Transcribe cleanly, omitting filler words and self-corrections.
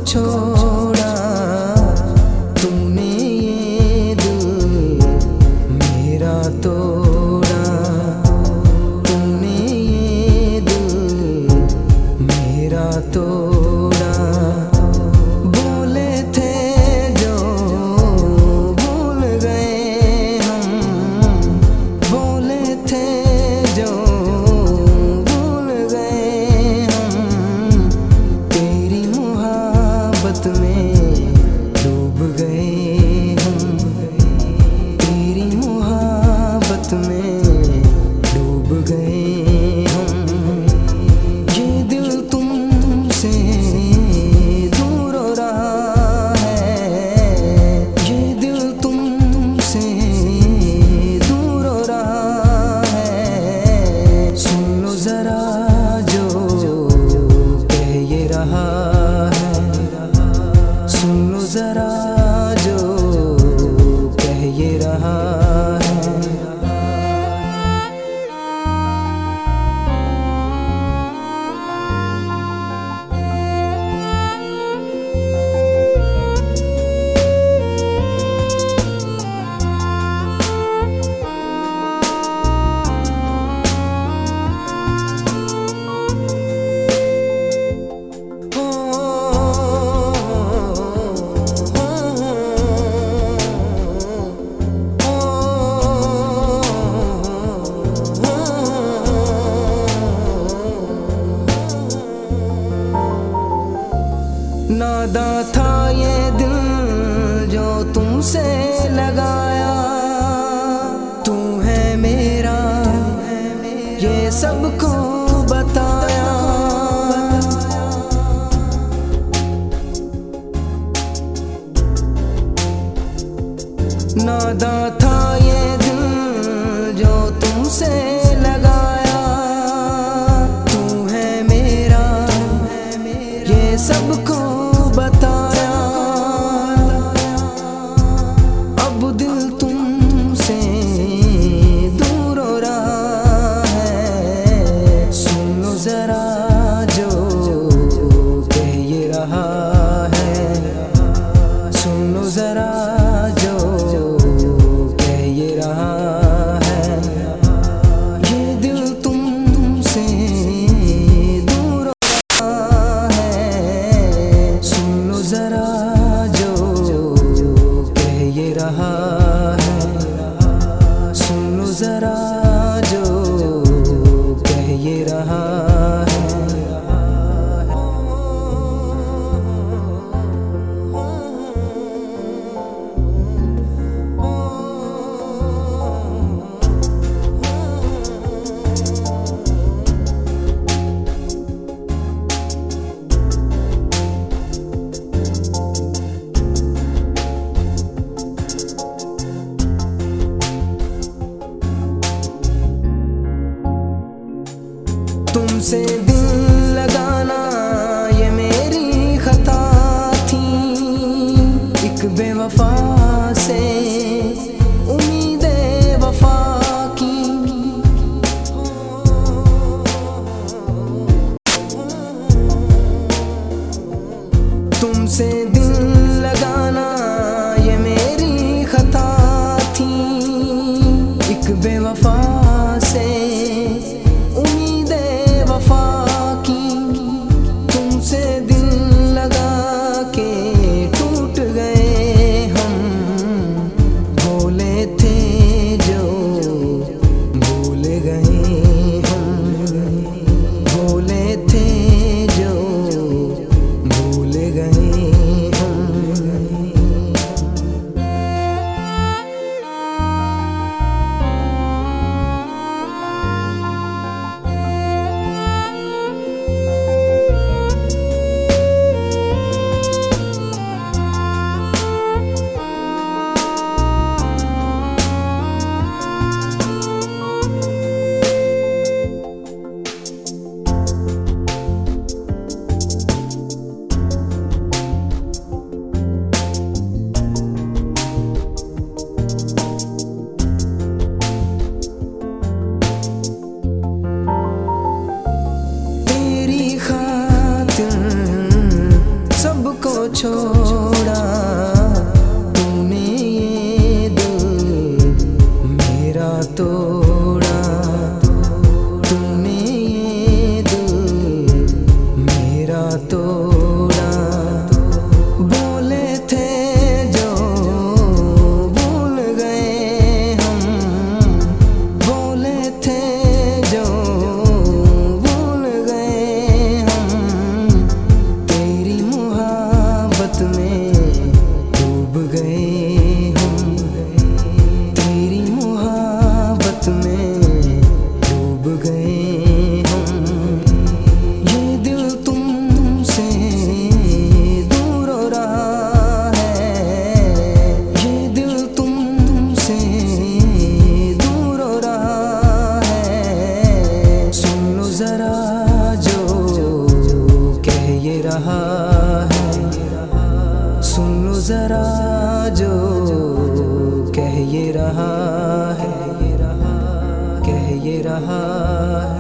छोड़ा तूने ये दिल मेरा तोड़ा, तूने ये दिल मेरा तोड़ा। बोले थे जो भूल गए हम, बोले थे जो भूल गए हम, तेरी मोहब्बत में डूब गए हम, तेरी मोहब्बत में डूब गए हम। ये दिल तुमसे दूर हो रहा है, ये दिल तुमसे दूर हो रहा है। सुन लो जरा जो कह ये रहा है, सुन लो जरा जो कह ये रहा है। नादा था ये दिल जो तुमसे लगाया, तू है मेरा ये सबको बताया। नादा था ये दिल जो तुमसे लगाया, तू है मेरा ये सबको बताया। अब दिल तुमसे दूर हो रहा है, सुन लो जरा जो कह ये रहा है, सुन लो जरा जो कह ये रहा है। ये दिल तुमसे दूर हो रहा है, सुन लो जरा जो कह ये रहा है, सुन लो जरा जो कह ये रहा है। तुमसे दिल लगाना ये मेरी खता थी, एक बेवफा से उम्मीदें वफा की। तुमसे दिल लगाना ये मेरी खता थी, एक बेवफा से वफा की। तुमसे दिल लगा के टूट गए हम, बोले थे जो भूल गए हम, बोले थे जो भूल गए हम। सबको छोड़ा तूने ये दिल मेरा तोड़ा, तूने ये दिल मेरा तोड़ा। बोले थे जो भूल गए हम, बोले थे जो भूल गए हम, तेरी मोहब्बत में डूब गए हम, तेरी मोहब्बत में डूब गए हम। ये दिल तुमसे दूर हो रहा है, ये दिल तुमसे दूर हो रहा है। सुन लो जरा जो कह ये रहा है, सुन लो जरा जो कह ये रहा है, कह ये रहा है।